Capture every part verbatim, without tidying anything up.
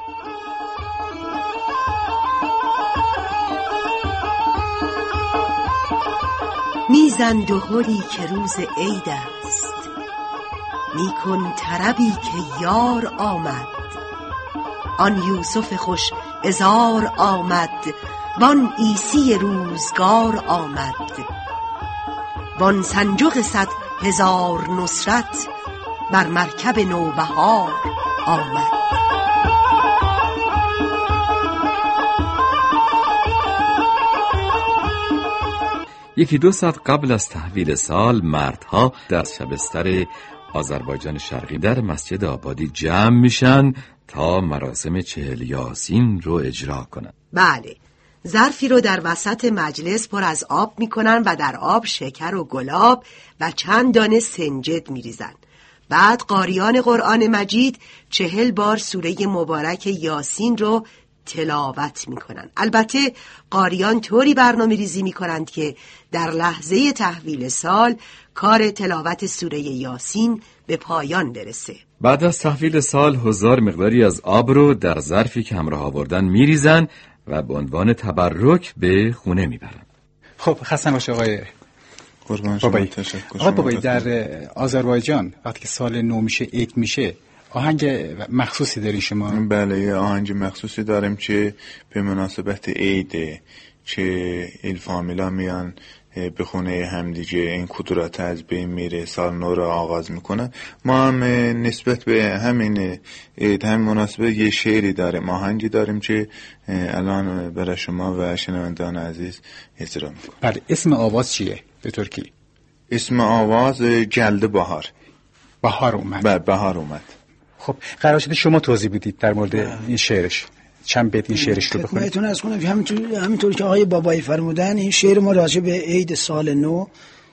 میزن دهلی که روز عید است، میکن طربی که یار آمد. آن یوسف خوش عذار آمد، وان عیسی روزگار آمد. وان سنجق صد هزار نصرت، بر مرکب نوبهار آمد. یکی دو ساعت قبل از تحویل سال مردها در شبستر آذربایجان شرقی در مسجد آبادی جمع میشن تا مراسم چهل یاسین رو اجرا کنن. بله، ظرفی رو در وسط مجلس پر از آب میکنن و در آب شکر و گلاب و چند دانه سنجد میریزن. بعد قاریان قرآن مجید چهل بار سوره مبارک یاسین رو تلاوت میکنن. البته قاریان طوری برنامه ریزی میکنند که در لحظه تحویل سال کار تلاوت سوره یاسین به پایان برسه. بعد از تحویل سال حضار مقداری از آب رو در ظرفی که همراه آوردن میریزن و به عنوان تبرک به خونه میبرن. خب خسته باشه آقای قربان شما. بابایی. تشکر. آقای بابایی، در آذربایجان وقتی که سال نو میشه، عید میشه، آهنگ مخصوصی داری شما؟ بله، یه آهنگ مخصوصی داریم که به مناسبت عیده، که ایل فامیلا میان به خونه همدیگه، این کدورت از بین میره، سال نو رو آغاز میکنه. ما هم نسبت به همین عید، همین مناسبت یه شعری داریم، آهنگی داریم که الان برای شما و شنوندگان عزیز اجرا میکنم. بله، اسم آواز چیه به ترکی؟ اسم آواز گلده بهار. بهار اومد. بله، بهار اومد. خب قرار شده شما توضیح بدید در مورد این شعرش، چند بیت این شعرش رو بخونید. خدمتتون عرض کنم همینطور همینطور که آقای بابایی فرمودن، این شعر ما راجع به عید سال نو،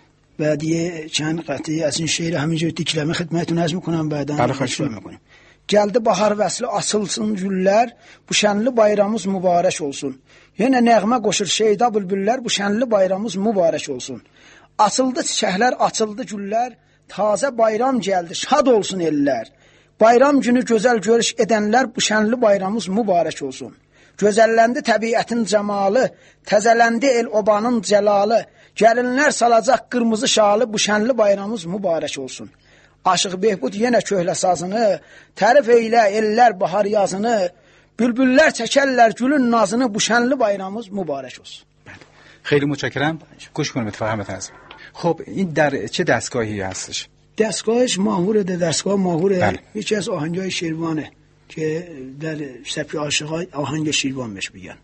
بعد یه چند قطعه از این şiiri همینجوری تیکلمه خدمتتون عرض میکنم، بعداً اجرا میکنیم. Geldi bahar vesli asılsın güller, bu şenli bayramımız mübarek olsun. Yine nəğmə qoşur şeyda bülbüllər, bu şenli bayramımız mübarek olsun. Açıldı çiçəklər, açıldı güllər, taze bayram geldi, şad olsun eller. Bayram günü gözəl görüş edənlər, bu şenli bayramımız mübarek olsun. Gözəlləndi təbiətin cəmalı, təzələndi el obanın cəlalı. Gəlinlər salacaq qırmızı şalı, bu şenli bayramımız mübarek olsun. Aşıq Behbud yenə köhlə sazını, tərif eylə ellər bahar yazını, bülbüllər çəkərlər gülün nazını, bu şənli bayramımız mübarək olsun. خیلی متشکرم. گوش کنم اتفاقا از. خب این در چه دستگاهی هستش؟ دستگاهش ماهوره، ده دستگاه ماهوره. بله. یکی از آهنگای شیروانه که در سبک عاشقای آهنگ شیروان بهش میگن.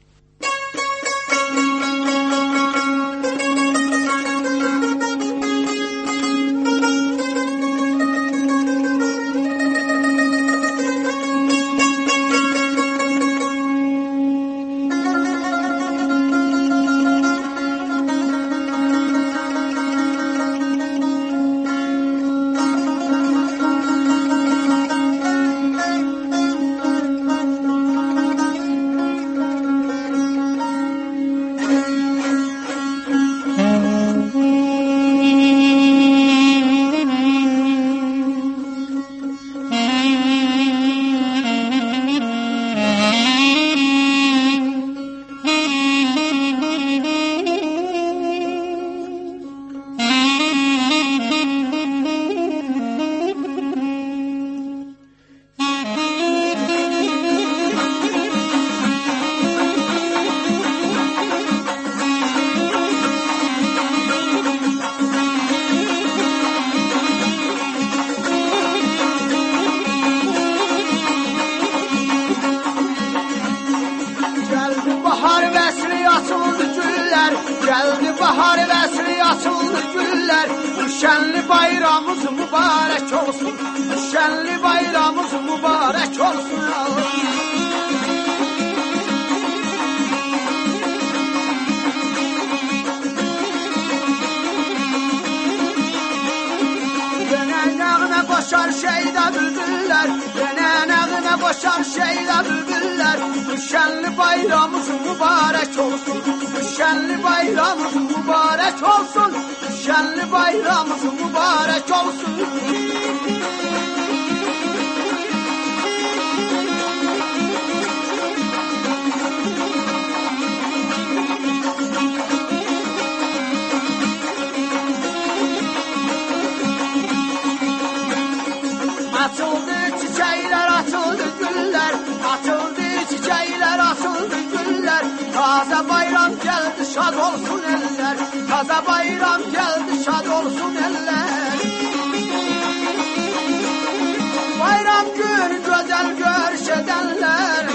Geldi bahar vesli açıldı güller, bu şenli bayramımız mübarek olsun. Bu şenli bayramımız mübarek olsun. Gene nağına koşar şeyda bülbüller, gene nağına koşar şeyda bülbüller. Bu şenli bayramımız mübarek olsun. Bu şenli bayramımız mübarek olsun. Bu şenli bayramımız mübarek olsun. şad olsun eller. Taze bayram geldi, şad olsun eller. Bayram günü güzel görüş edenler.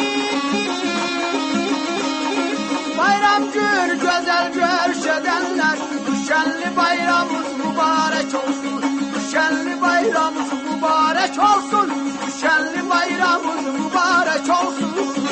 Bayram günü güzel görüş edenler. Şenli bayramımız mübarek olsun. Şenli bayramımız mübarek olsun. Şenli bayramımız mübarek olsun.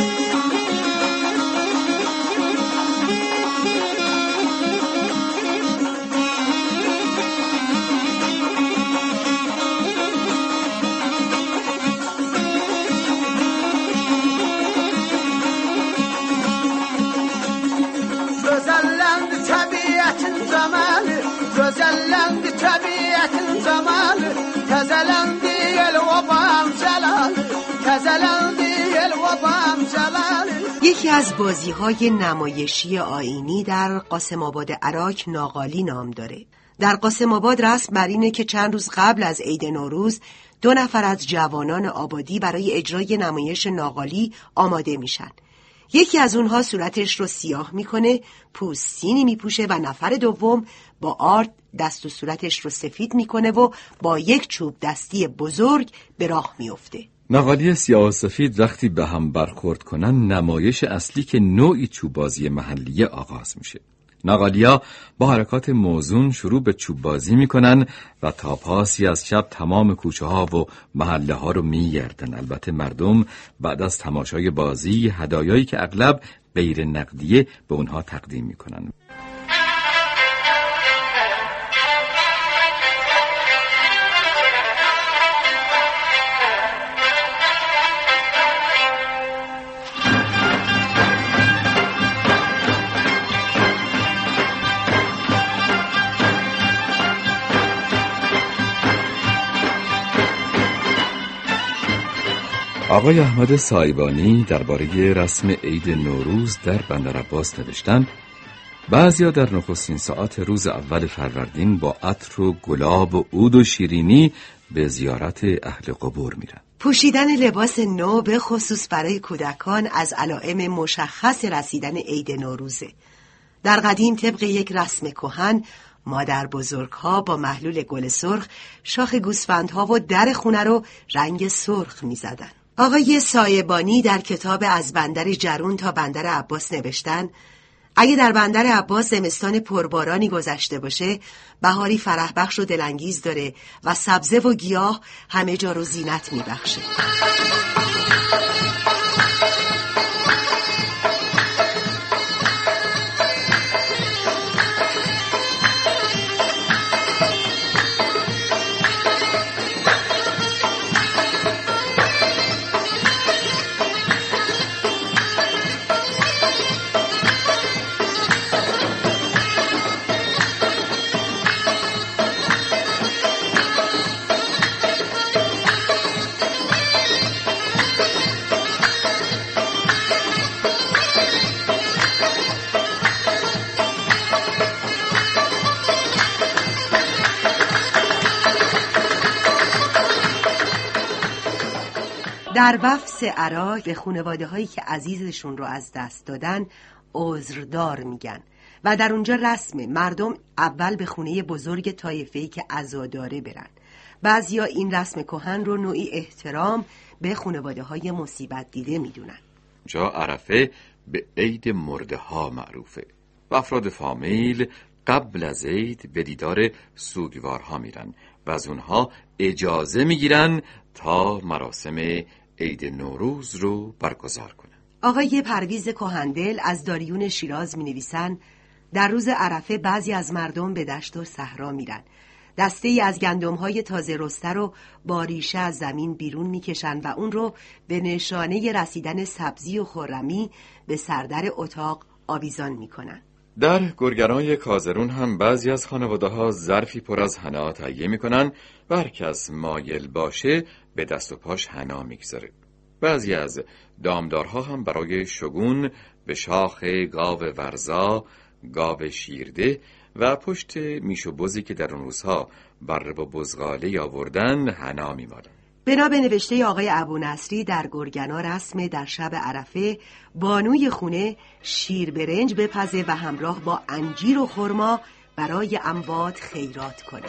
Gözellendi tabiatın zamanı, gözellendi tabiatın zamanı, tezelendi el obam celalı, tezelendi el obam celalı. یکی از بازی‌های نمایشی آیینی در قاسم آباد عراق ناقالی نام داره. در قاسم آباد رسم بر اینه که چند روز قبل از عید نوروز دو نفر از جوانان آبادی برای اجرای نمایش ناقالی آماده میشن. یکی از اونها صورتش رو سیاه میکنه، پوستینی میپوشه و نفر دوم با آرد دست و صورتش رو سفید میکنه و با یک چوب دستی بزرگ به راه میفته. ناقالی سیاه و سفید وقتی به هم برخورد کنن نمایش اصلی که نوعی چوبازی محلی آغاز میشه. ناقالیا با حرکات موزون شروع به چوب بازی میکنن و تا پاسی از شب تمام کوچه ها و محله ها رو میگردن. البته مردم بعد از تماشای بازی هدایایی که اغلب غیر نقدیه به اونها تقدیم میکنن. آقای احمد سایبانی درباره رسم عید نوروز در بندر عباس نوشتند: بعضیا در نخستین ساعات روز اول فروردین با عطر و گلاب و عود و شیرینی به زیارت اهل قبور میرن. پوشیدن لباس نو به خصوص برای کودکان از علائم مشخص رسیدن عید نوروزه. در قدیم طبق یک رسم کهن مادر بزرگ‌ها با محلول گل سرخ شاخ گوسفندها و در خونه رو رنگ سرخ می‌زدن. آقای سایبانی در کتاب از بندر جرون تا بندر عباس نوشتن: اگه در بندر عباس زمستان پربارانی گذشته باشه، بهاری فرح بخش و دلانگیز داره و سبزه و گیاه همه جا رو زینت میبخشه. در وفس عراق به خانواده هایی که عزیزشون رو از دست دادن عذردار میگن و در اونجا رسمه مردم اول به خونه بزرگ طایفه‌ای که عزاداره برن. بعضیا این رسم کهن رو نوعی احترام به خانواده های مصیبت دیده میدونن. جا عرفه به عید مرده ها معروفه و افراد فامیل قبل از عید به دیدار سوگوارها میرن و از اونها اجازه میگیرن تا مراسم عید نوروز رو برگزار کنن. آقای پرویز کهندل از داریون شیراز می نویسن: در روز عرفه بعضی از مردم به دشت و صحرا میرن. دسته ای از گندم‌های تازه رسته رو با ریشه از زمین بیرون میکشن و اون رو به نشانه رسیدن سبزی و خرمی به سردر اتاق آویزان میکنن. در گرگرای کازرون هم بعضی از خانواده‌ها ظرفی پر از حنا تهیه میکنن و هر کس مایل باشه به دست و پاش حنا میگذاره. بعضی از دامدارها هم برای شگون به شاخ گاو ورزا، گاو شیرده و پشت میش و بزی که در اون روزها بره و بزغاله آوردن حنا میمالن. بنا به نوشته آقای ابونصری در گرگنا رسم در شب عرفه بانوی خونه شیر برنج بپزه و همراه با انجیر و خرما برای اموات خیرات کنه.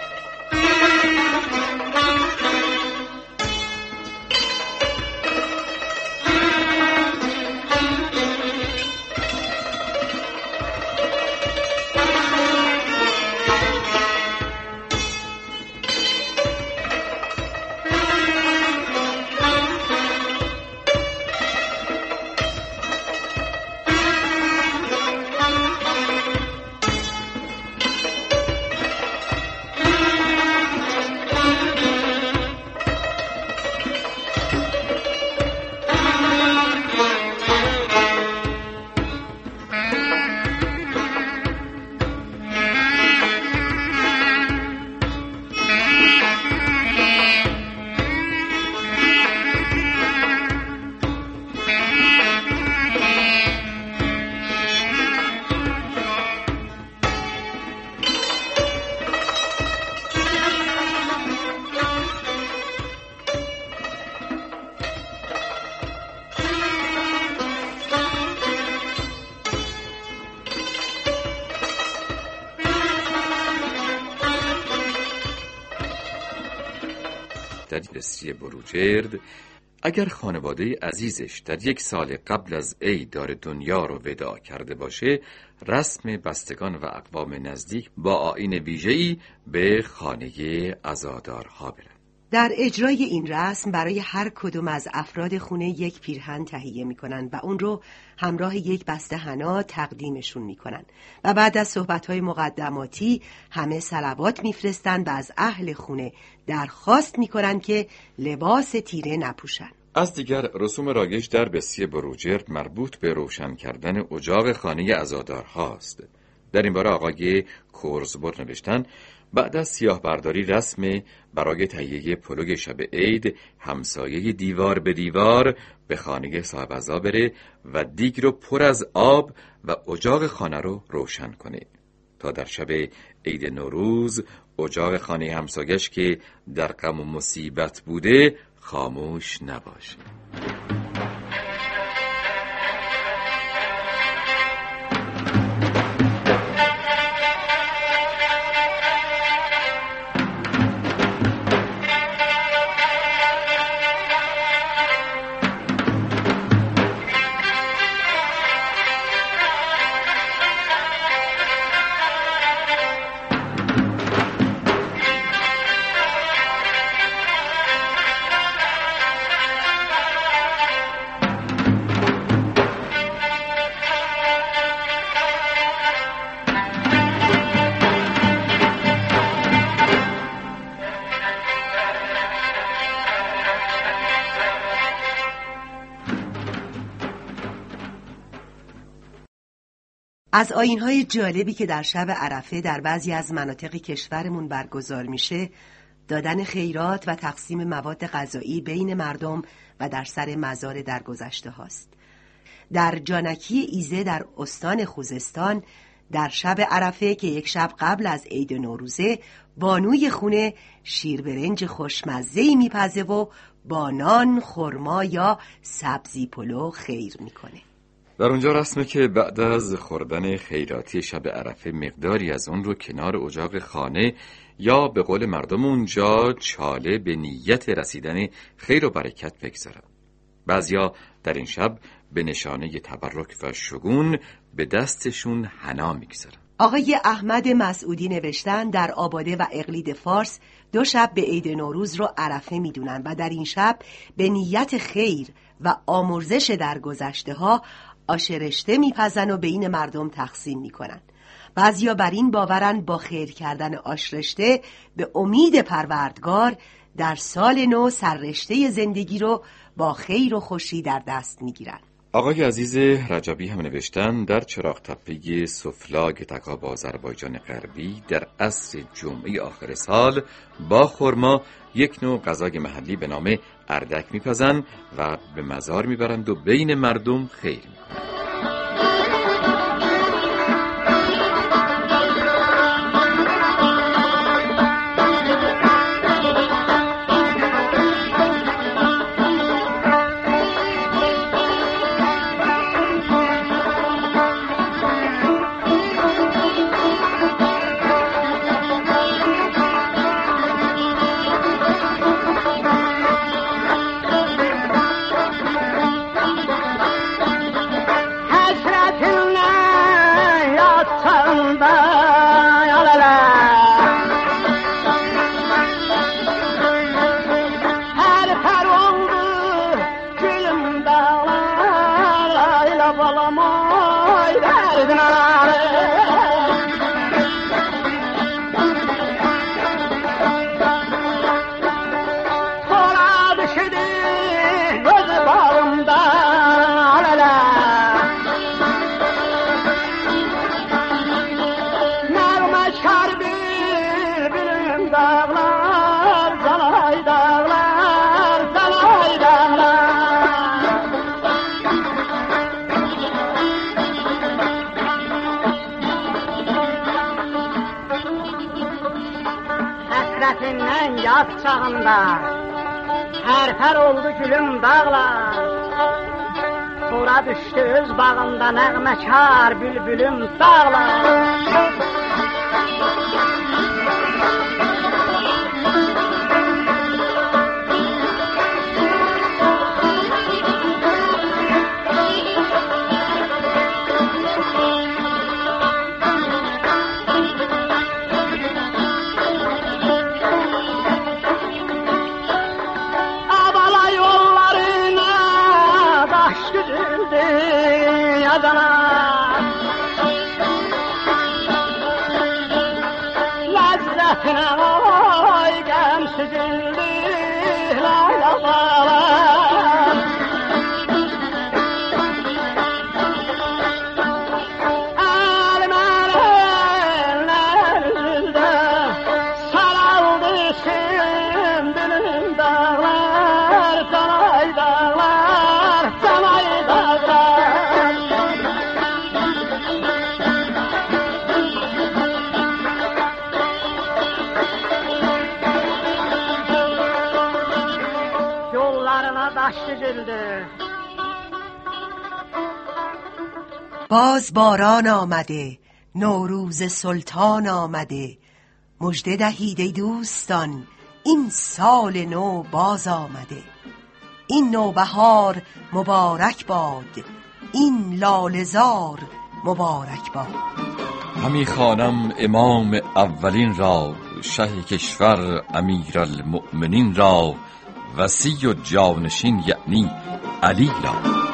در بسری بروجرد اگر خانواده عزیزش در یک سال قبل از عید دار دنیا رو وداع کرده باشه، رسم بستگان و اقوام نزدیک با آیین ویژه‌ای به خانه عزادارها برن. در اجرای این رسم برای هر کدوم از افراد خونه یک پیرهن تهیه میکنن و اون رو همراه یک بسته حنا تقدیمشون میکنن و بعد از صحبت‌های مقدماتی همه صلوات میفرستن و از اهل خونه درخواست میکنن که لباس تیره نپوشن. از دیگر رسوم رایج در بسیه بروجرد مربوط به روشن کردن اجاق خانه عزادارهاست. در این باره آقای کورزبر نوشتن بعد از سیاه برداری رسم برای تهیه پلوگ شب عید همسایه دیوار به دیوار به خانه صاحب عزا بره و دیگ رو پر از آب و اجاق خانه رو روشن کنه تا در شب عید نوروز اجاق خانه همسایش که در غم و مصیبت بوده خاموش نباشه. از آیین‌های جالبی که در شب عرفه در بعضی از مناطق کشورمون برگزار میشه، دادن خیرات و تقسیم مواد غذایی بین مردم و در سر مزار درگذشته هاست. در جانکی ایزه در استان خوزستان در شب عرفه که یک شب قبل از عید نوروزه، بانوی خونه شیر برنج خوشمزه‌ای میپزه و با نان، خرما یا سبزی پلو خیر میکنه. در اونجا رسمه که بعد از خوردن خیراتی شب عرفه مقداری از اون رو کنار اجاق خانه یا به قول مردم اونجا چاله به نیت رسیدن خیر و برکت بگذارن. بعضیا در این شب به نشانه تبرک و شگون به دستشون حنا میگذارن. آقای احمد مسعودی نوشتن در آباده و اقلید فارس دو شب به عید نوروز رو عرفه میدونن و در این شب به نیت خیر و آمرزش درگذشته ها آشرشته میپزن و بین مردم تقسیم میکنن. بعضیا بر این باورن با خیر کردن آشرشته به امید پروردگار در سال نو سررشته زندگی رو با خیر و خوشی در دست میگیرن. آقای عزیز رجبی هم نوشتن در چراغ تپه سفلاگ تکاب آذربایجان غربی در عصر جمعه آخر سال با خرما یک نوع غذای محلی به نام اردک میپزن و به مزار میبرند و بین مردم خیر میکنند. dağlar ayla balam ay derdin ağrı Sonra düşüdü gözü bağımdan alele Nağme çar bülbülüm dağlar Zalay dağlar, zalay dağlar Hasretinden yaz çağında Her-fer oldu gülüm dağlar Sonra düştü öz bağında Nəğməkar bülbülüm dağlar Lezzetine ay gemsizildi laylalar Elmerenler üzülde saraldı sümbülüm dağlar Canay dağlar, canay dağlar باز باران آمده نوروز سلطان آمده مژده دهید ای دوستان این سال نو باز آمده این نوبهار مبارک باد این لاله‌زار مبارک باد همی خوانم امام اولین را شه کشور امیرالمؤمنین را وصی و جانشین یعنی علی را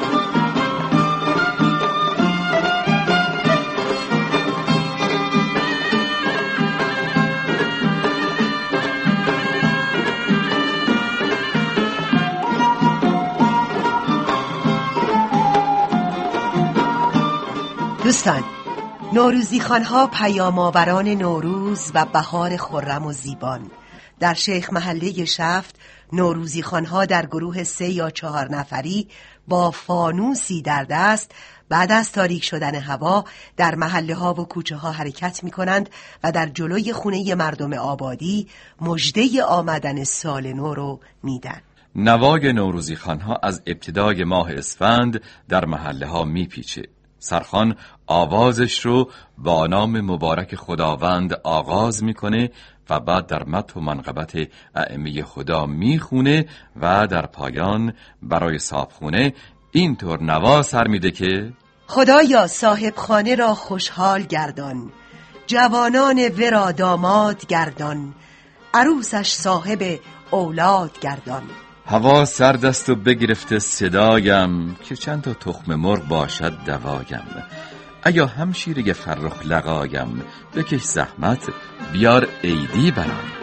دوستان، نوروزی خانها پیام آوران نوروز و بهار خرم و زیبان. در شیخ محله شفت نوروزی خانها در گروه سه یا چهار نفری با فانوسی در دست بعد از تاریک شدن هوا در محله ها و کوچه ها حرکت می کنند و در جلوی خونه مردم آبادی مژده آمدن سال نو رو میدن. نوای نوروزی خانها از ابتدای ماه اسفند در محله ها می پیچه. سرخان آوازش رو با نام مبارک خداوند آغاز میکنه و بعد در مدح و منقبت ائمه خدا میخونه و در پایان برای صاحبخونه اینطور نوا سر میده که خدایا صاحب خانه را خوشحال گردان، جوانان ورا داماد گردان، عروسش صاحب اولاد گردان. هوا سرد است و بگرفته صدایم که چند تا تخم مرغ باشد دوایم. ایا همشیره فرخ لقایم بکش زحمت بیار عیدی برام.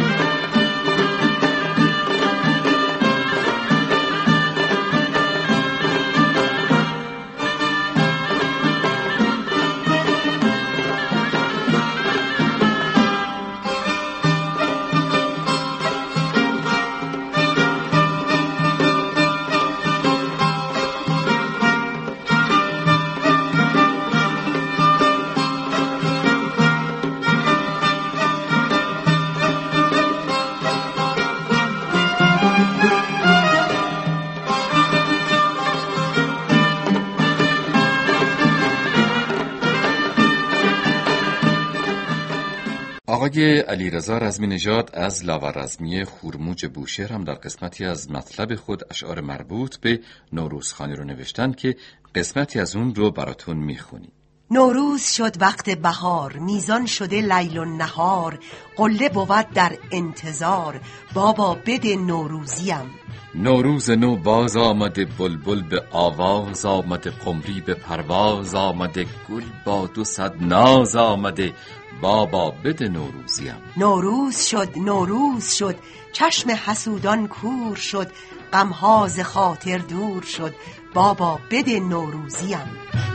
آقای علیرضا رزمی نژاد از لاوالرزمی خورموج بوشهر هم در قسمتی از مطلب خود اشعار مربوط به نوروزخانی رو نوشتن که قسمتی از اون رو براتون میخونیم. نوروز شد وقت بهار، میزان شده لیل و نهار، قله بود در انتظار، بابا بده نوروزیم. نوروز نو باز آمده، بلبل به آواز آمده، قمری به پرواز آمده، گل با دو صد ناز آمده، بابا بده نوروزیم. نوروز شد نوروز شد، چشم حسودان کور شد، غم‌ها ز خاطر دور شد، بابا بده نوروزیم.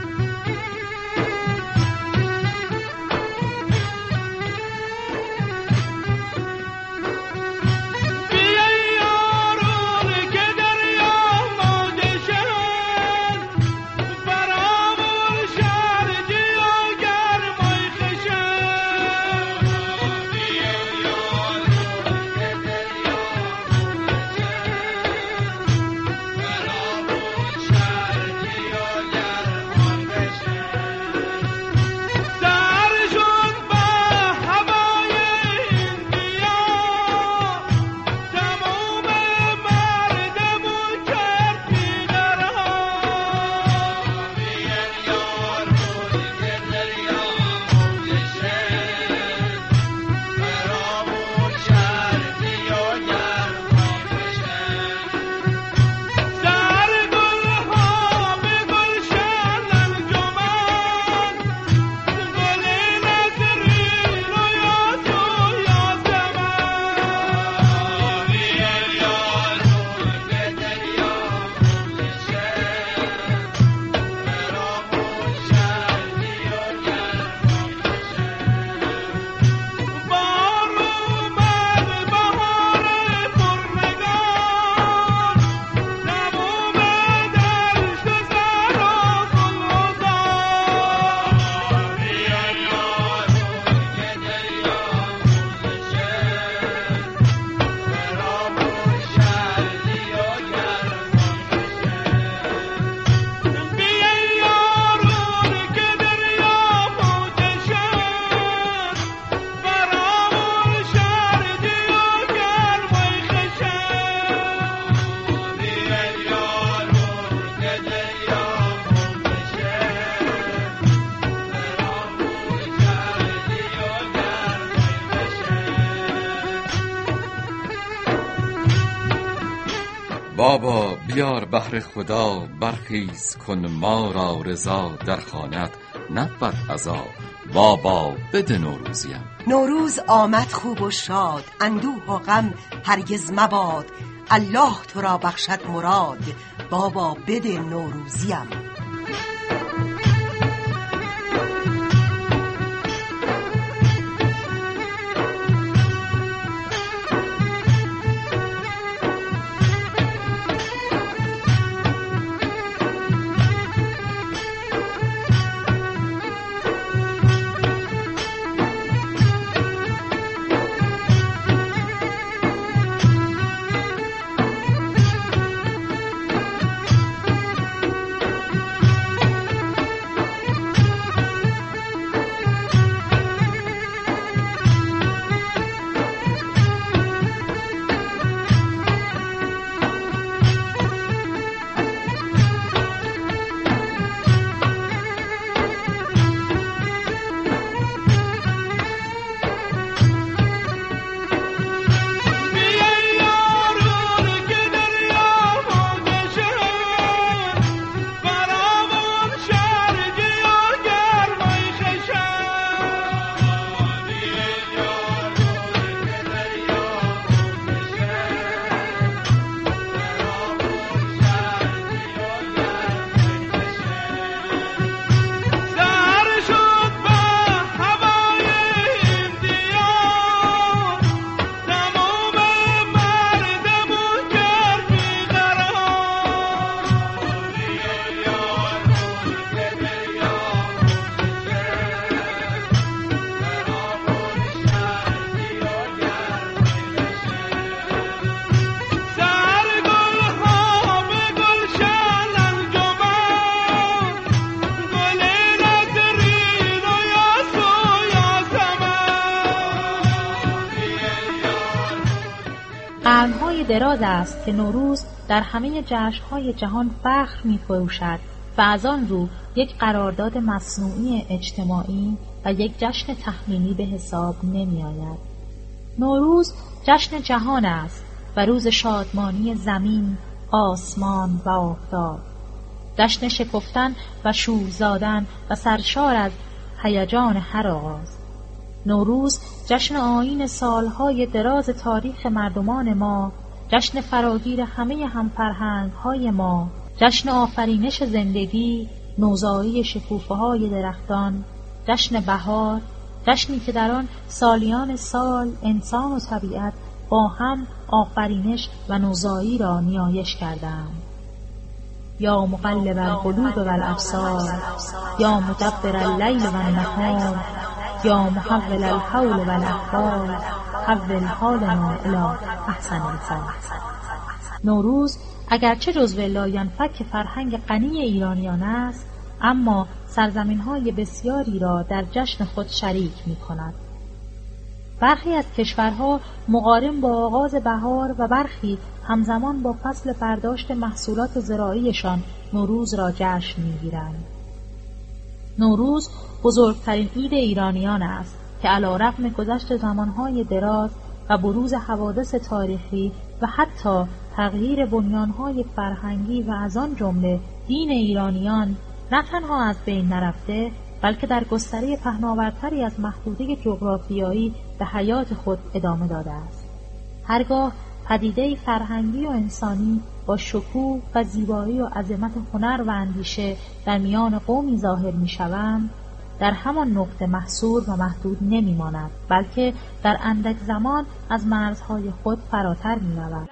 بابا بیار بهر خدا، برخیز کن ما را رضا، در خانت نبود عزا، بابا بده نوروزیم. نوروز آمد خوب و شاد، اندوه و غم هرگز مباد، الله تو را بخشد مراد، بابا بده نوروزیم. قرن‌های دراز است که نوروز در همه جشن‌های جهان فخر می‌فروشد و از آن رو یک قرارداد مصنوعی اجتماعی و یک جشن تخمینی به حساب نمی آید. نوروز جشن جهان است و روز شادمانی زمین، آسمان و آفتاب. جشن شکفتن و شور زادن و سرشار از هیجان هر آغاز. نوروز جشن آیین سالهای دراز تاریخ مردمان ما، جشن فراگیر همه همفرهنگ‌های ما، جشن آفرینش زندگی، نوزایی شکوفه‌های درختان، جشن بهار، جشنی که در آن سالیان سال انسان و طبیعت با هم آفرینش و نوزایی را نیایش کردند. یا مقلب القلوب و الابصار، یا مدبر اللیل و النهار، یا محول الحول و الاحوال، حول حالنا الی احسن الحال. نوروز اگرچه جزو لاینفک فرهنگ غنی ایرانیان است، اما سرزمین‌های بسیاری را در جشن خود شریک می‌کند. برخی از کشورها مقارن با آغاز بهار و برخی همزمان با فصل برداشت محصولات زراعیشان نوروز را جشن می‌گیرند. نوروز بزرگترین عید ایرانیان است که علی رغم گذشت زمانهای دراز و بروز حوادث تاریخی و حتی تغییر بنیانهای فرهنگی و از آن جمله دین ایرانیان نه تنها از بین نرفته، بلکه در گستره پهناورتری از محدوده جغرافیایی به حیات خود ادامه داده است. هرگاه پدیده فرهنگی و انسانی با شکوه و زیبایی و عظمت هنر و اندیشه در میان قومی ظاهر می شوند، در همان نقطه محصور و محدود نمی ماند، بلکه در اندک زمان از مرزهای خود فراتر می رود.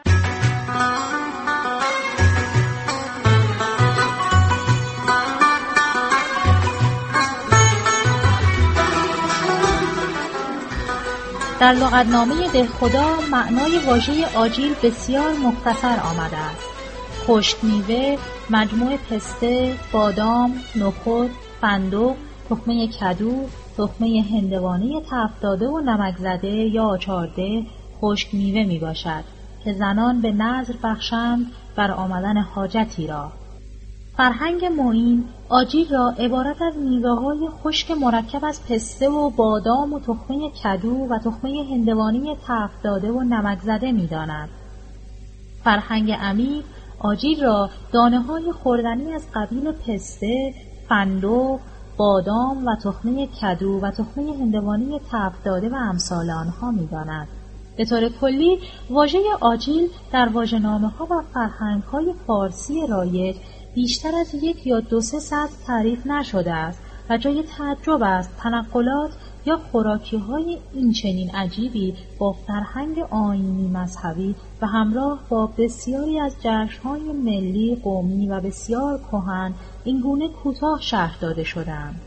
در لغتنامه دهخدا معنای واژه آجیل بسیار مختصر آمده است. خشک میوه، مجموع پسته، بادام، نخود، فندق، تخمه کدو، تخمه هندوانه تفت داده و نمک زده یا آچارده خشک میوه می باشد که زنان به نذر بخشند بر آمدن حاجتی را. فرهنگ موئین آجیل را عبارت از میوه‌های خشک مرکب از پسته و بادام و تخمه کدو و تخمه هندوانه تفت داده و نمک زده می‌داند. فرهنگ عمیق آجیل را دانه‌های خوردنی از قبیل پسته، فندق، بادام و تخمه کدو و تخمه هندوانه تفت داده و امثال آنها می‌داند. به طور کلی واژه آجیل در واژه‌نامه‌ها و فرهنگ‌های فارسی رایج بیشتر از یک یا دو سه سطر تعریف نشده است و جای تعجب است تنقلات یا خوراکی‌های این چنین عجیبی با فرهنگ آیینی مذهبی و همراه با بسیاری از جشن‌های ملی، قومی و بسیار کهن این گونه کوتاه شرح داده شدند.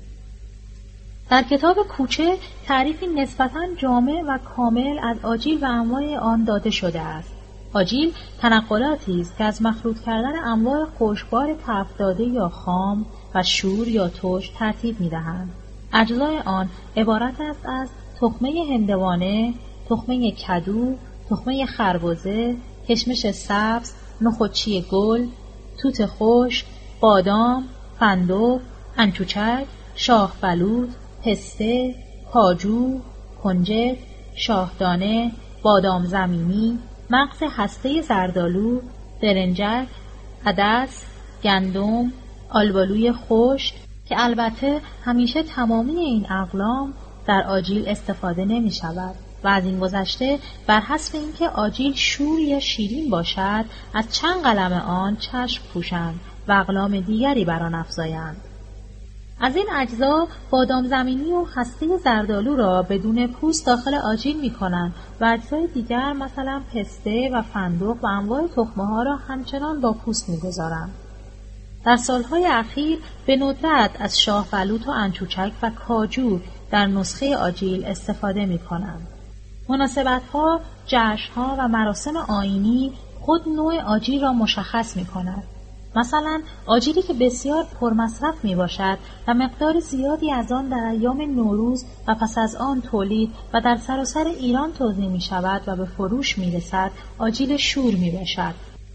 در کتاب کوچه تعریفی نسبتاً جامع و کامل از آجیل و انواع آن داده شده است. آجیل تنقلاتی است که از مخلوط کردن انواع خشکبار تفت داده یا خام و شور یا ترش ترتیب می‌دهند. اجزای آن عبارت است از تخمه هندوانه، تخمه کدو، تخمه خربزه، کشمش سبز، نخودچی گل، توت خشک، بادام، فندق، انچوچک، شاه بلوط، پسته، کاجو، کنجد، شاهدانه، بادام زمینی، مغز هسته زردآلو، برنجک، عدس، گندم، آلبالوی خشک که البته همیشه تمامی این اقلام در آجیل استفاده نمی شود و از این گذشته بر حسب اینکه آجیل شور یا شیرین باشد از چند قلم آن چشم پوشند و اقلام دیگری بر آن افزایند. از این اجزا بادام زمینی و هسته زردآلو را بدون پوست داخل آجیل می کنند و اجزای دیگر مثلا پسته و فندق و انواع تخمه ها را همچنان با پوست می گذارند. در سالهای اخیر به ندرت از شاه بلوط و انچوچک و کاجو در نسخه آجیل استفاده می کنند. مناسبت‌ها، جشن‌ها و مراسم آیینی خود نوع آجیل را مشخص می کند. مثلا آجیلی که بسیار پرمصرف می باشد و مقدار زیادی از آن در ایام نوروز و پس از آن تولید و در سراسر ایران توزیع می شود و به فروش می رسد آجیل شور می باشد.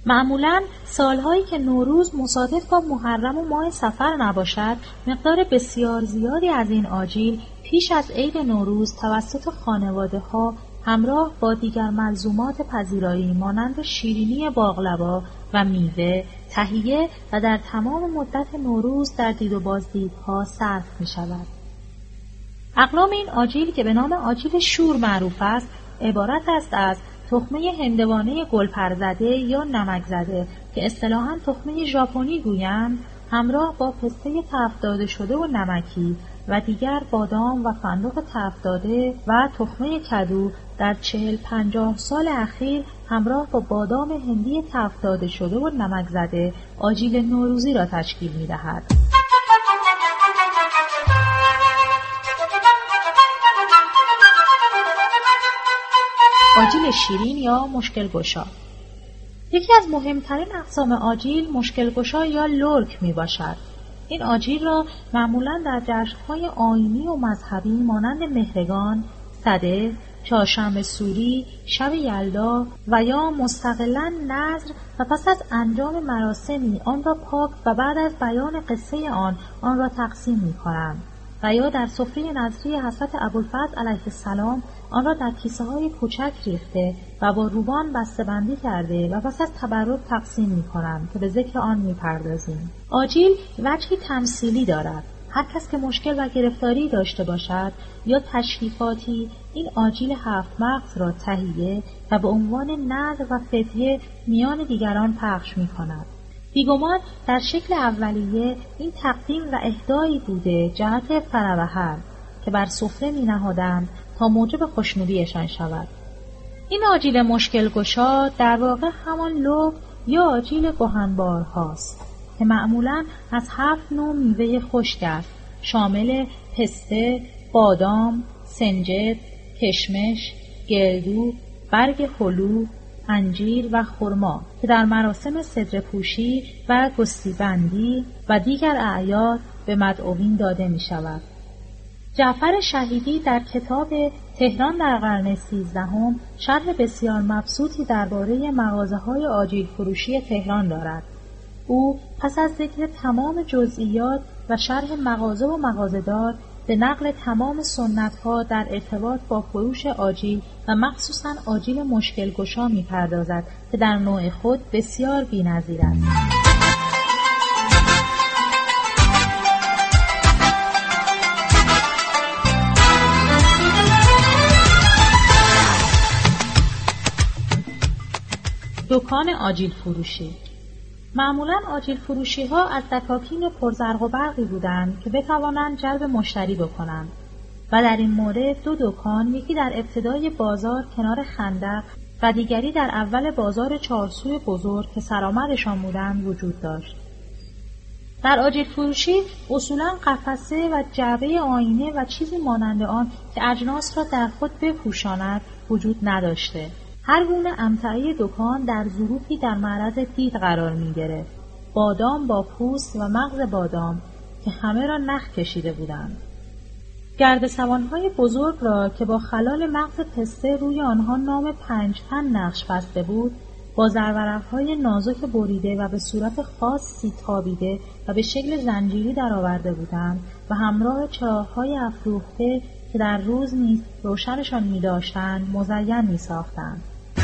معمولاً سالهایی که نوروز مصادف با محرم و ماه صفر نباشد، مقدار بسیار زیادی از این آجیل پیش از عید نوروز توسط خانواده‌ها همراه با دیگر ملزومات پذیرایی مانند شیرینی باقلوا و میوه تهیه و در تمام مدت نوروز در دید و بازدیدها صرف می شود. اقلام این آجیل که به نام آجیل شور معروف است، عبارت است از تخمه هندوانه گلپرزده یا نمک زده که اصطلاحاً تخمه ژاپنی گویند، همراه با پسته تفت داده شده و نمکی و دیگر بادام و فندق تفت داده و تخمه کدو در چهل پنجاه سال اخیر همراه با بادام هندی تفت داده شده و نمک زده آجیل نوروزی را تشکیل می دهد. آجیل شیرین یا مشکل گشا. یکی از مهمترین اقسام آجیل مشکل گشا یا لرک می باشد. این آجیل را معمولاً در جشن‌های آیینی و مذهبی مانند مهرگان، سده، چهارشنبه سوری، شب یلدا و یا مستقلاً نذر و پس از انجام مراسمی آن را پاک و بعد از بیان قصه آن آن را تقسیم می کنند و یا در سفره نذری حضرت ابوالفضل علیه السلام آن را در کیسه های کوچک ریخته و با روبان بسته بندی کرده و پس از تبرک تقسیم می کنند که به ذکر آن می پردازیم. آجیل وجهی تمثیلی دارد. هر کس که مشکل و گرفتاری داشته باشد یا تشریفاتی این آجیل هفت مغز را تهیه و به عنوان نذر و فدیه میان دیگران پخش می کند. بیگمان در شکل اولیه این تقدیم و اهدایی بوده جهت فروهر که بر سفره می نهادند تا موجب خوشنودیشان شود. این آجیل مشکل گشا در واقع همان لوب یا آجیل گهنبار هاست که معمولاً از هفت نوع میوه خشک است، شامل پسته، بادام، سنجد، کشمش، گردو، برگ هلو، انجیر و خرما که در مراسم صدر پوشی و گستیبندی و دیگر اعیاد به مدعوین داده می شود. جعفر شهیدی در کتاب تهران در قرن سیزدهم شرح بسیار مبسوطی درباره مغازه‌های آجیل فروشی تهران دارد. او پس از ذکر تمام جزئیات و شرح مغازه و مغازه‌دار به نقل تمام سنت‌ها در ارتباط با فروش آجیل و مخصوصاً آجیل مشکل گشا می‌پردازد که در نوع خود بسیار بی‌نظیر است. دکان آجیل فروشی. معمولاً آجیل فروشی ها از دکاکین پرزرق و برقی بودند که بتوانند جلب مشتری بکنند و در این مورد دو دکان، یکی در ابتدای بازار کنار خندق و دیگری در اول بازار چهارسوی بزرگ که سرآمدشان بودند وجود داشت. در آجیل فروشی اصولاً قفسه و جعبه آینه و چیزی مانند آن که اجناس را در خود بپوشاند وجود نداشته. هر گونه امتعه دکان در ظروفی در معرض دید قرار می گرفت. بادام با پوست و مغز بادام که همه را نخ کشیده بودند. گرد سوانهای بزرگ را که با خلال مغز پسته روی آنها نام پنج فن نقش بسته بود، با زرورق‌های نازک بریده و به صورت خاصی تابیده و به شکل زنجیری درآورده بودند و همراه چراغ‌های افروخته که در روز نیز روشنشان می داشتند مزین می ساختند.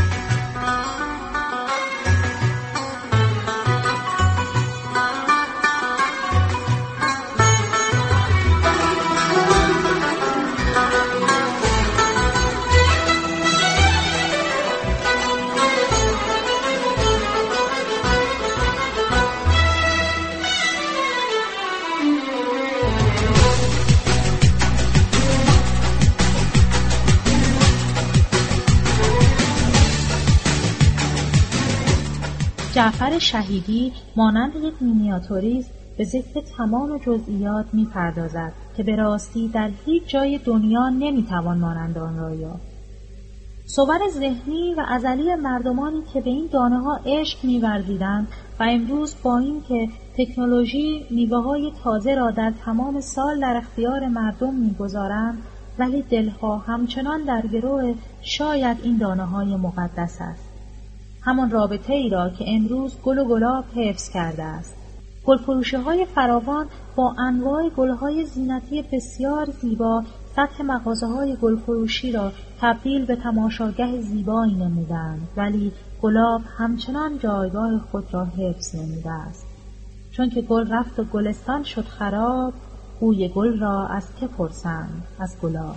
جعفر شهیدی مانند یک مینیاتوریست به ذکر تمام جزئیات می‌پردازد که به راستی در هیچ جای دنیا نمی‌توان مانند آن را یافت. صور ذهنی و ازلی مردمانی که به این دانه‌ها عشق می‌ورزیدند و امروز با این که تکنولوژی میوه‌های تازه را در تمام سال در اختیار مردم می‌گذارند، ولی دلها همچنان در گرو شاید این دانه‌های مقدس است. همان رابطه ای را که امروز گل و گلاب حفظ کرده است. گلفروشی های فراوان با انواع گلهای زینتی بسیار زیبا سطح مغازه های گلفروشی را تبدیل به تماشاگاه زیبایی نمودند، ولی گلاب همچنان جایگاه خود را حفظ نموده است. چون که گل رفت و گلستان شد خراب، بوی گل را از که پرسند؟ از گلاب.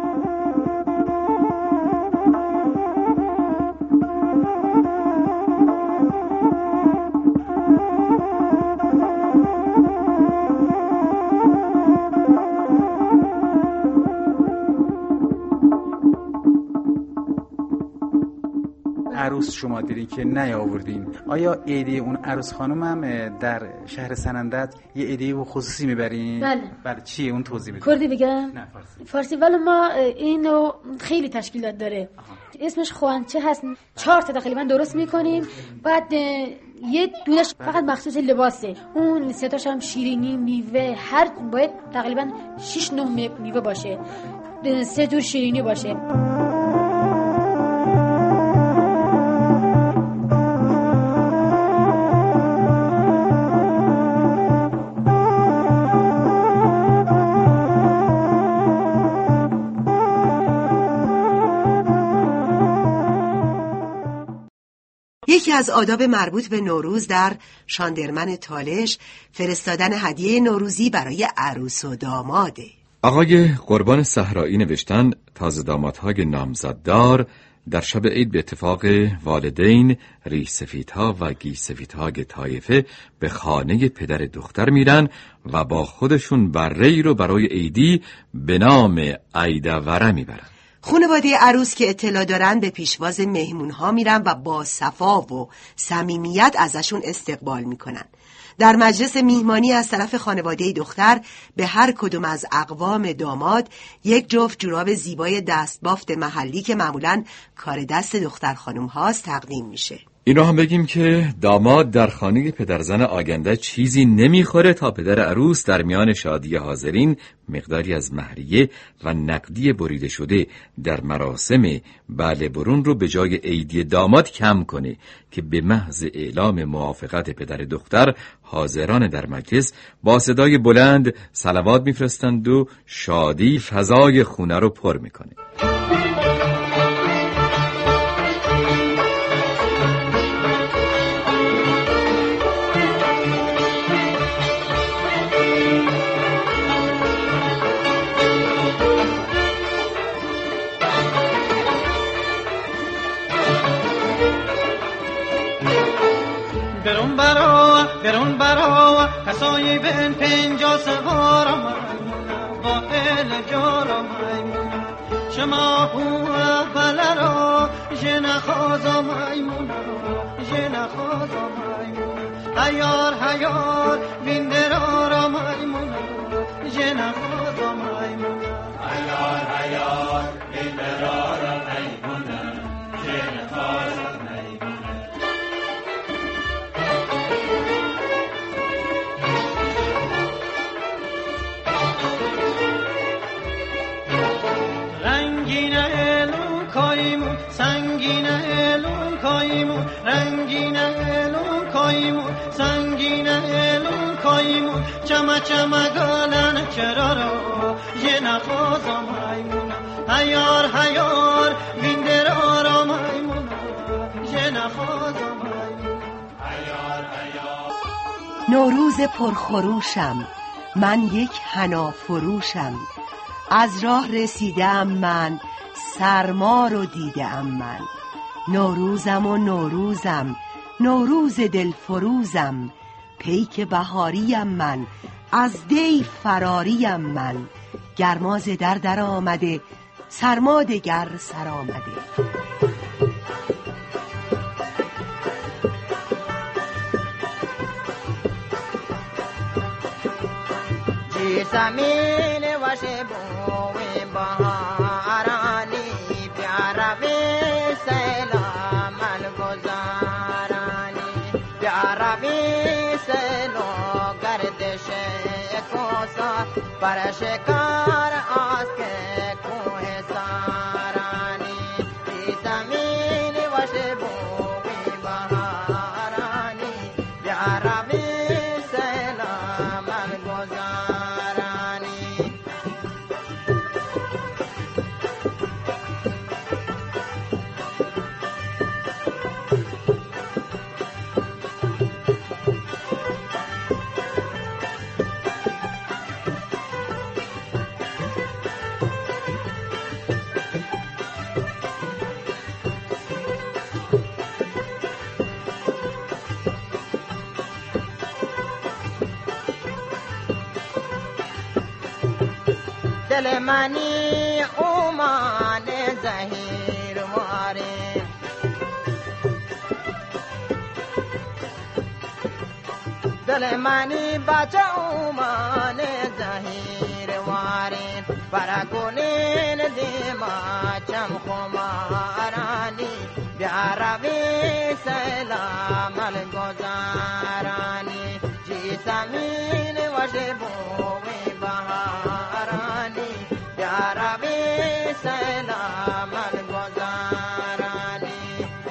عروس شما دیدین که نیاوردین، آیا عیده اون عروس خانم هم در شهر سنندج یه عیده خصوصی میبرین؟ بله. بله چیه اون توضیح بدید؟ کردی بگم؟ نه فارسی. فارسی. ولی ما اینو خیلی تشکیلات داره. آها. اسمش خوانچه هست. چهار تا تقریبا درست میکنیم. بعد یه دونش فقط مخصوص لباسه. اون سه تاش هم شیرینی، میوه، هر باید تقریبا شش نه میوه باشه. سه جور شیرینی باشه. یکی از آداب مربوط به نوروز در شاندرمن تالش فرستادن هدیه نوروزی برای عروس و داماده. آقای قربان صحرایی نوشتن تازه دامادهای نامزددار در شب عید به اتفاق والدین ریش سفیدها و گیس سفیدهای طایفه به خانه پدر دختر میرن و با خودشون بره‌ای رو برای عیدی به نام عیدوره میبرن. خانواده عروس که اطلاع دارن به پیشواز مهمونها میرن و با صفا و صمیمیت ازشون استقبال میکنن. در مجلس میهمانی از طرف خانواده دختر به هر کدوم از اقوام داماد یک جفت جوراب زیبای دستبافت محلی که معمولاً کار دست دختر خانم هاست تقدیم میشه. اینو هم بگیم که داماد در خانه پدرزن آگنده چیزی نمیخوره تا پدر عروس در میان شادی حاضرین مقداری از مهریه و نقدی بریده شده در مراسم بله برون رو به جای عیدی داماد کم کنه که به محض اعلام موافقت پدر دختر حاضران در مجلس با صدای بلند صلوات میفرستند و شادی فضای خونه رو پر میکنه. برون برا برون برا کسایی بین پنجا سوارم با ال جارم شما هوا بلرا جن خازم ایمون جن خازم ایمون هیار هیار بیندرارم ایمون جن خازم ایمون هیار هیار بیندرارم ایمون جن خازم سنگین الون کایمون رنگین الون کایمون سنگین الون کایمون چما چما گلن چرا رو یه نخوازم ایمون هیار هیار ویندر آرام ایمون یه نخوازم ایمون هیار هیار. نوروز پرخروشم من یک حنا فروشم، از راه رسیدم من سرما رو دیدم من. نوروزم و نوروزم نوروز دلفروزم، پیک بهاریم من از دی فراریم من. گرماز در در آمده سرما دگر سر آمده. جی زمین وشه بوی بهارانی پیارا بی سلام الگزارانی پیارا بی سلو گردش کوسا پرشکار آسکه کوه سارانی جی زمین وشه بوی دل منی اومان زهیر ماره دل منی بچه اومان زهیر واره برگونین دیما چم خمارانی بیاروی سلام الگزارانی جی سمین وجه بوی بهارانی بیاروی سلام الگزارانی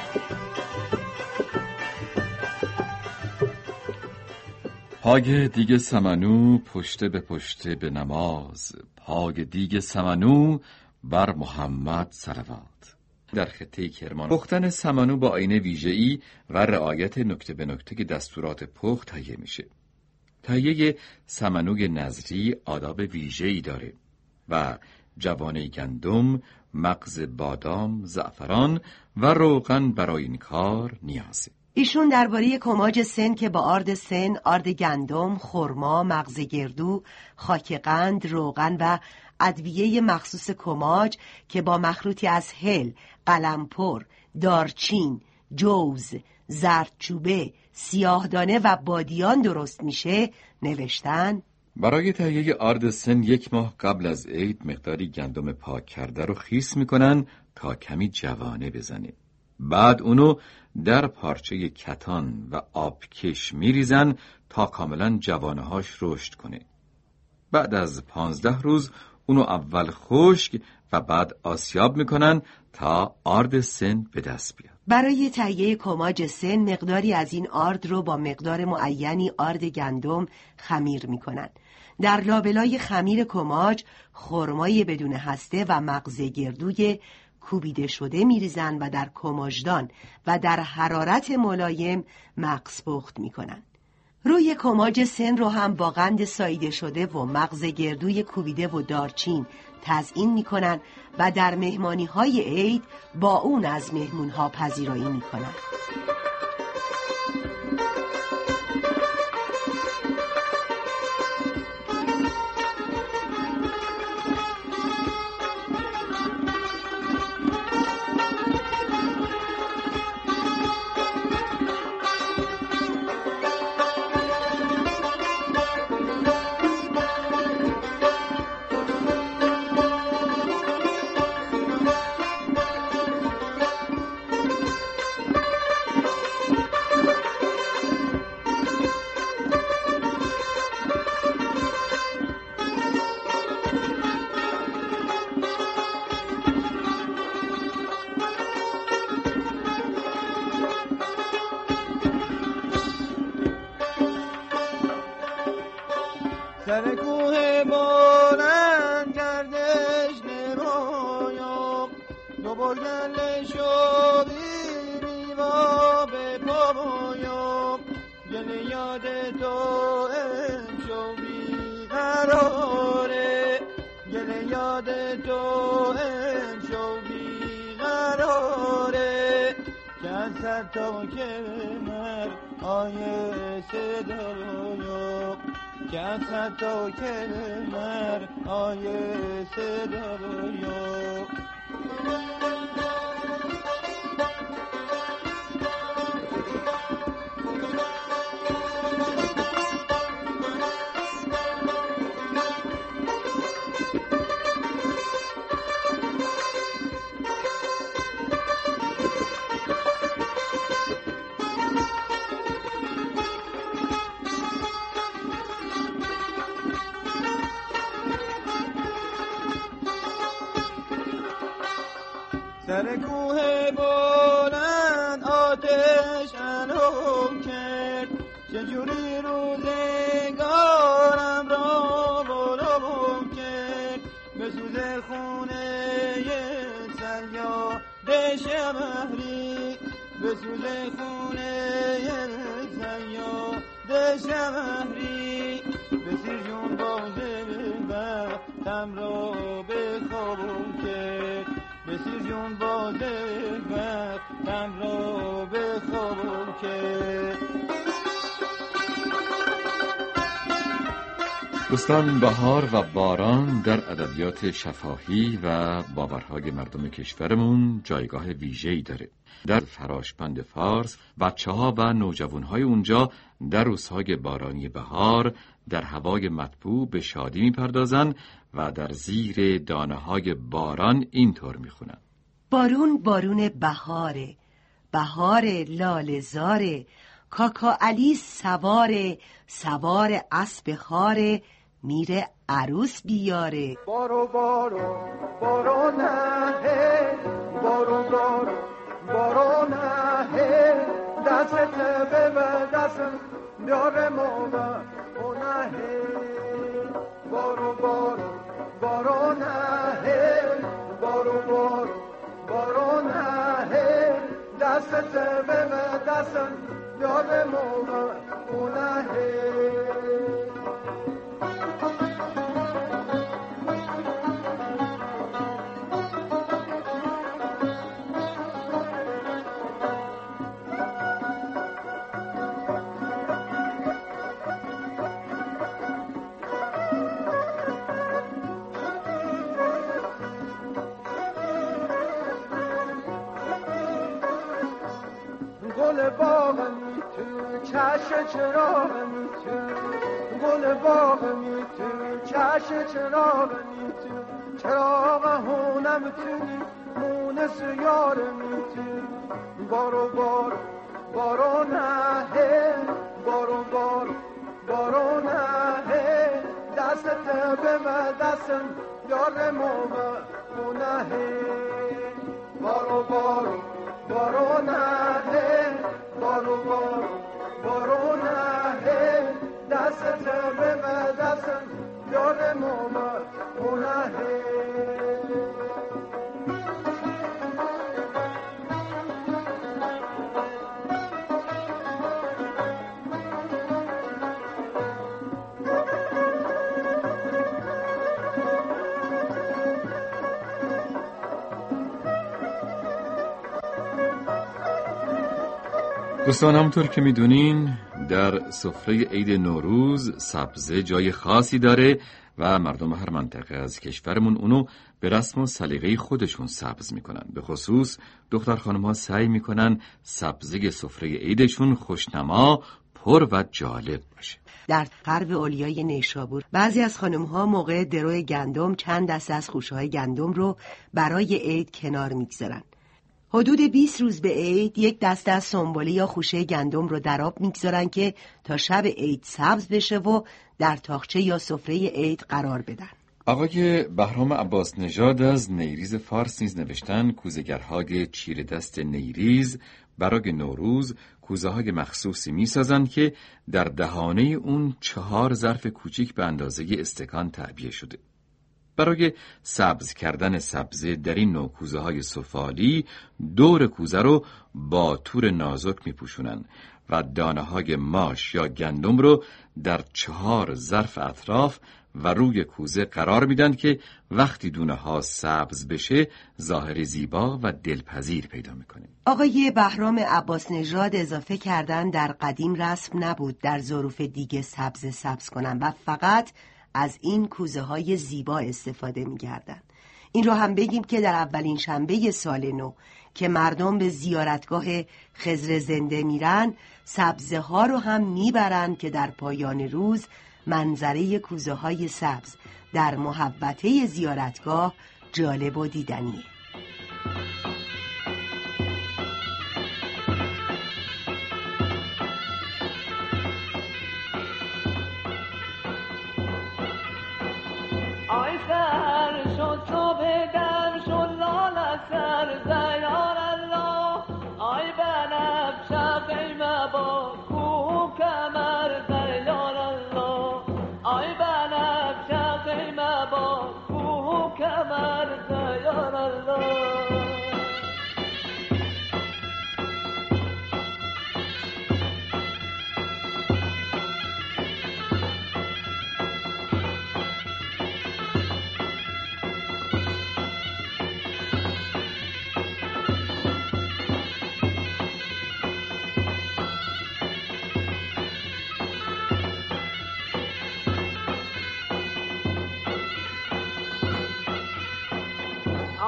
پاگ دیگ سمنو پشت به پشت به نماز، پاگ دیگ سمنو بر محمد صلوات. در خطه کرمان پختن سمنو با آیین ویژه‌ای و رعایت نکته به نکته که دستورات پخت تهیه میشه. تهیه سمنوی نظری آداب ویژه‌ای داره و جوانه گندم، مغز بادام، زعفران و روغن برای این کار نیازه. ایشون درباره کماج سن که با آرد سن، آرد گندم، خرما، مغز گردو، خاک قند، روغن و ادویه مخصوص کماج که با مخلوطی از هل، قلمپر، دارچین، جوز، زردچوبه، سیاهدانه و بادیان درست میشه نوشتن. برای تهیه آرد سن یک ماه قبل از عید مقداری گندم پاک کرده رو خیس میکنن تا کمی جوانه بزنه. بعد اونو در پارچه کتان و آبکش میریزن تا کاملا جوانه هاش رشد کنه. بعد از پانزده روز اونو اول خشک و بعد آسیاب میکنن تا آرد سن به دست بیاد. برای تهیه کماج سن مقداری از این آرد رو با مقدار معینی آرد گندم خمیر میکنن. در لابلای خمیر کماج خرمای بدون هسته و مغز گردوی کوبیده شده میریزن و در کماجدان و در حرارت ملایم مغز پخت میکنن. روی کماج سن رو هم با قند ساییده شده و مغز گردوی کوبیده و دارچین تزیین میکنن و در مهمانی های عید با اون از مهمون ها پذیرایی میکنن. سر کوه بلند گردش نمایم دو برگل شوی میوا به پایم گل یاد تو امشو بیقراره گل یاد تو امشو بیقراره کسر تا که مر آیه صدایم کسر تا که مر آیه صدایم سر کوه بلند آتش علم کرد چجوری روزگارم را بلوم کرد به سوز خونه صیاد شمهری به سوز خونه صیاد شمهری بسیر جون بازه وقتم را بخوابم کرد بسیر جون بازه وقتم را بخوابم کرد دوستان، بهار و باران در ادبیات شفاهی و باورهای مردم کشورمون جایگاه ویژه‌ای داره. در فراشپند فارس بچه‌ها و نوجوان‌های اونجا در روزهای بارانی بهار در هوای مطبوع به شادی می‌پردازن و در زیر دانه‌های باران اینطور می‌خونن: بارون بارون بهاره، بهار لاله زاره، کاکا علی سواره، سوار اسب خاره، میره عروس بیاره. بارو بارو بارو نه، بارو بارو بارو نه، دستت به دستم بیاره مولا نه. بارو بارو بارو نه، بارو بارو بارو نه، دستت به دستم بیاره مولا نه. گل باغمی تو چش چراغمی تو، گل باغمی تو چش چراغمی تو، چراغ هونم تونی مونس یارمی تو. بارو بارو بارو نه، بارو بارو بارو نه، دستت به من دستم یار مومه نه. بارو بارو بارو نه، بارو بارو بارو نه، دستت به من دستم یار مومه نه. دوستان، همونطور که میدونین در سفره عید نوروز سبزه جای خاصی داره و مردم هر منطقه از کشورمون اونو به رسم و سلیقه خودشون سبز میکنن. به خصوص دختر خانم ها سعی میکنن سبزه سفره عیدشون خوشنما، پر و جالب باشه. در غرب اولیای نیشابور بعضی از خانم ها موقع درو گندم چند دسته از خوشه های گندم رو برای عید کنار میگذارن. حدود بیست روز به عید یک دسته از سنبله یا خوشه گندم رو در آب میگذارن که تا شب عید سبز بشه و در تاقچه یا سفره عید قرار بدن. آقای بهرام عباس نژاد از نیریز فارس نیز نوشتن کوزه‌گرهای چیره دست نیریز برای نوروز کوزه های مخصوصی می سازن که در دهانه اون چهار ظرف کوچیک به اندازه استکان تعبیه شده. برای سبز کردن سبزه در این نوع کوزه های سفالی دور کوزه رو با تور نازک می پوشونن و دانه های ماش یا گندم رو در چهار ظرف اطراف و روی کوزه قرار میدن که وقتی دونه ها سبز بشه ظاهر زیبا و دلپذیر پیدا میکنه. آقای بهرام عباس نژاد اضافه کردن در قدیم رسم نبود در ظروف دیگه سبز سبز کنن و فقط از این کوزه های زیبا استفاده می‌کردن. این رو هم بگیم که در اولین شنبه سال نو که مردم به زیارتگاه خضر زنده میرن، سبزه ها رو هم میبرن که در پایان روز منظره کوزه های سبز در محوطه زیارتگاه جالب و دیدنیه.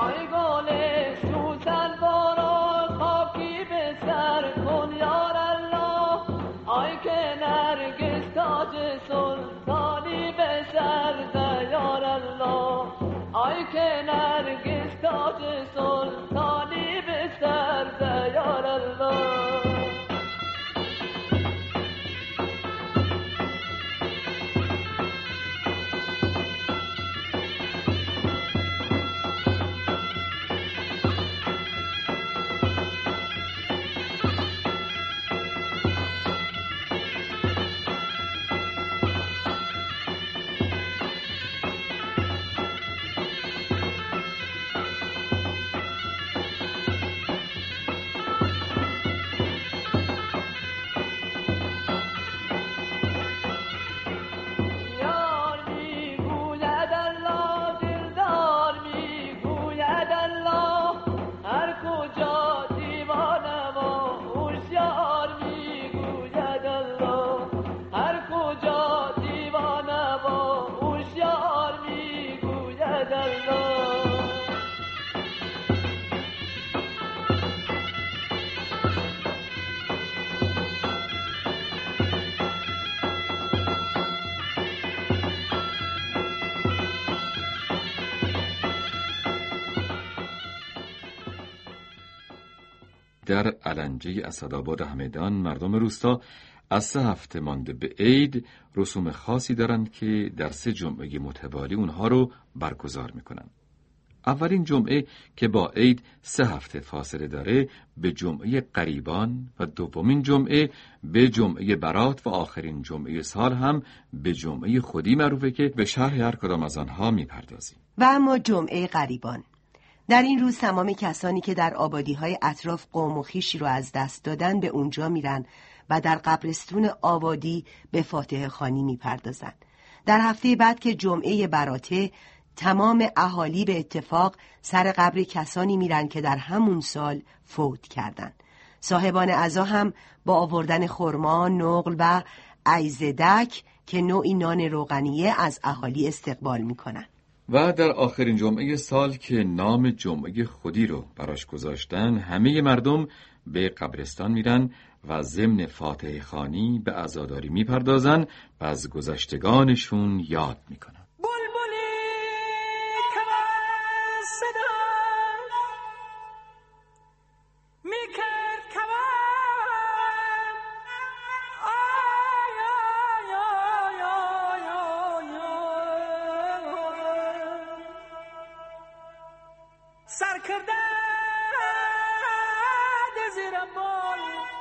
آی گل سوسن باران خاکی به سر کن یار الله آی که نرگس تاج سلطانی به سر ده یار الله آی که نرگس تاج سلطانی به سر ده یار الله در علنجه اسدآباد همدان مردم روستا از سه هفته مانده به عید رسوم خاصی دارند که در سه جمعه متوالی اونها رو برگزار میکنن. اولین جمعه که با عید سه هفته فاصله داره به جمعه قریبان و دومین جمعه به جمعه برات و آخرین جمعه سال هم به جمعه خودی معروفه که به شرح هر کدام از آنها میپردازیم. و اما جمعه قریبان، در این روز تمام کسانی که در آبادی‌های اطراف قوم و خویشی رو از دست دادن به اونجا میرن و در قبرستون آبادی به فاتحه خوانی میپردازن. در هفته بعد که جمعه براته، تمام اهالی به اتفاق سر قبر کسانی میرن که در همون سال فوت کردن. صاحبان عزا هم با آوردن خرما، نقل و ایزدک که نوعی نان روغنیه از اهالی استقبال میکنن. و در آخرین جمعه سال که نام جمعه خودی رو براش گذاشتن، همه مردم به قبرستان میرن و ضمن فاتحه خوانی به عزاداری میپردازن و از گذشتگانشون یاد میکنن. سر کرده زیر بال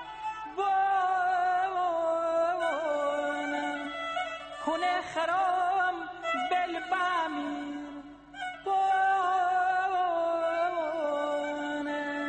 بال خونه خرام بل بامیر بال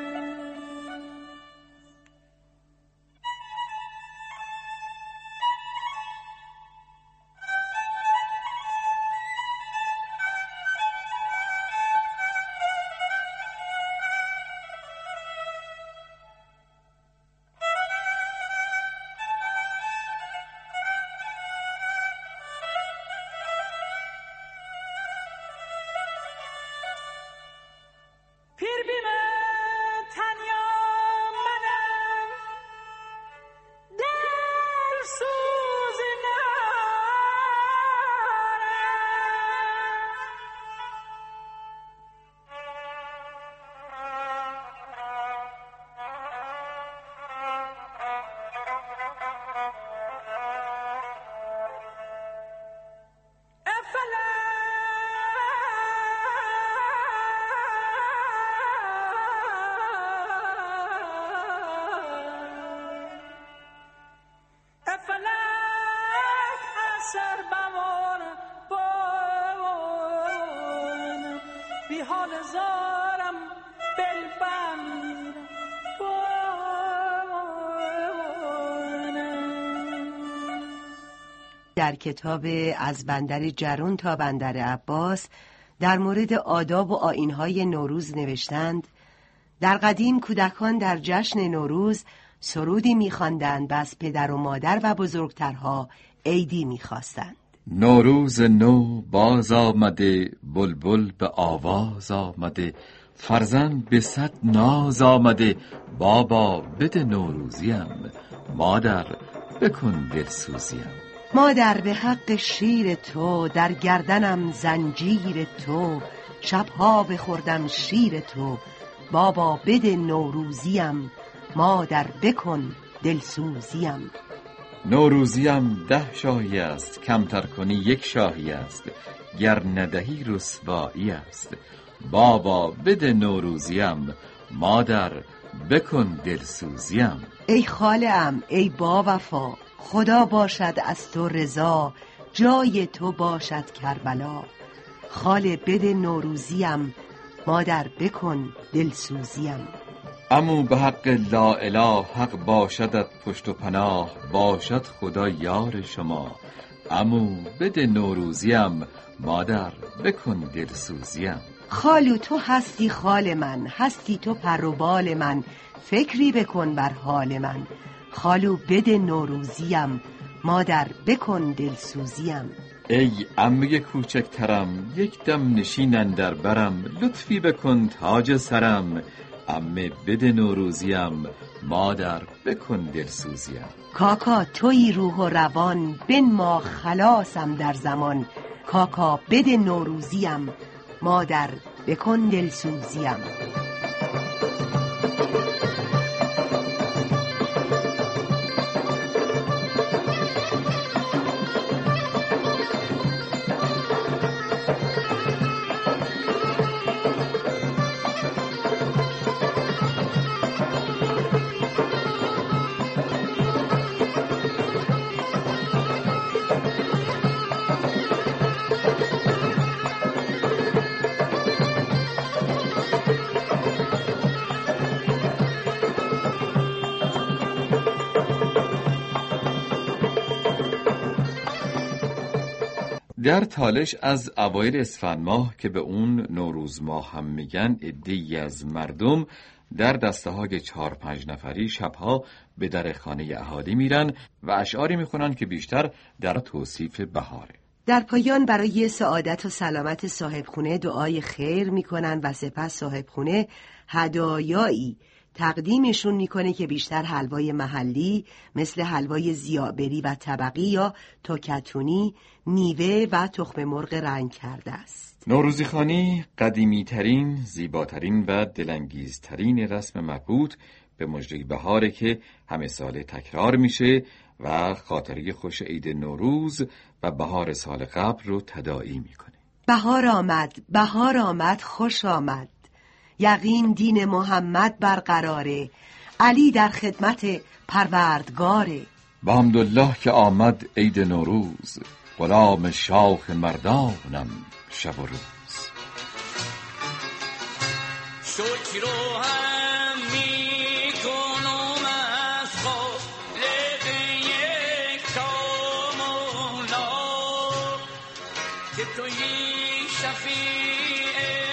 بی حال زارم بل بامیر در کتاب از بندر جرون تا بندر عباس در مورد آداب و آیین‌های نوروز نوشتند: در قدیم کودکان در جشن نوروز سرودی می‌خواندند و از پدر و مادر و بزرگترها عیدی می‌خواستند. نوروز نو باز آمده، بلبل به آواز آمده، فرزند به صد ناز آمده، بابا بده نوروزیم، مادر بکن دلسوزیم. مادر به حق شیر تو، در گردنم زنجیر تو، شبها بخوردم شیر تو، بابا بده نوروزیم، مادر بکن دلسوزیم. نوروزیم ده شاهی است، کمتر کنی یک شاهی است، گر ندهی رسوایی است، بابا بده نوروزیم، مادر بکن دلسوزیم. ای خاله‌ام ای با وفا، خدا باشد از تو رضا، جای تو باشد کربلا، خاله بده نوروزیم، مادر بکن دلسوزیم. عمو به حق لا اله، حق باشدت پشت و پناه، باشد خدا یار شما، عمو بده نوروزیم، مادر بکن دلسوزیم. خالو تو هستی خال من، هستی تو پر و بال من، فکری بکن بر حال من، خالو بده نوروزیم، مادر بکن دلسوزیم. ای عمه کوچکترم، یک دم نشین اندر برم، لطفی بکن تاج سرم، عمه بده نوروزیم، مادر بکن دلسوزیم. کاکا توی روح و روان، بنما خلاصم در زمان، کاکا بده نوروزیم، مادر بکن دلسوزیم. در تالش از اوایل اسفند ماه که به اون نوروز ماه هم میگن، عده‌ای از مردم در دسته های چهار پنج نفری شبها به در خانه اهالی میرن و اشعاری میخونن که بیشتر در توصیف بهاره. در پایان برای سعادت و سلامت صاحب خونه دعای خیر میکنن و سپس صاحب خونه هدایایی تقدیمشون میکنه که بیشتر حلوای محلی مثل حلوای زیابری و طبقی یا توکتونی، میوه و تخم مرغ رنگ کرده است. نوروزی خوانی قدیمی ترین، زیباترین و دلانگیزترین رسم مربوط به مژده بهاره که همه ساله تکرار میشه و خاطره خوش عید نوروز و بهار سال قبل رو تداعی میکنه. بهار آمد، بهار آمد، خوش آمد، یقین دین محمد برقراره، علی در خدمت پروردگاره. با حمدالله که آمد عید نوروز، غلام شاخ مردانم شب و روز. شکر رو هم می کنم از خالق یکتا مولا که تویی شفیع